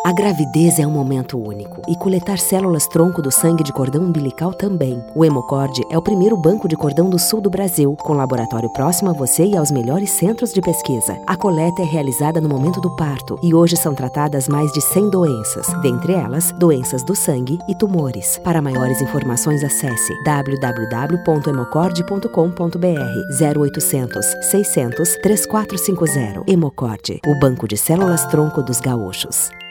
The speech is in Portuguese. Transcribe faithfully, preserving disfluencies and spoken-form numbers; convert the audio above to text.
A gravidez é um momento único e coletar células-tronco do sangue de cordão umbilical também. O Hemocord é o primeiro banco de cordão do sul do Brasil, com laboratório próximo a você e aos melhores centros de pesquisa. A coleta é realizada no momento do parto e hoje são tratadas mais de cem doenças, dentre elas, doenças do sangue e tumores. Para maiores informações, acesse w w w ponto hemocord ponto com ponto b r zero oitocentos, seiscentos, trinta e quatro cinquenta. Hemocord, o banco de células-tronco dos gaúchos.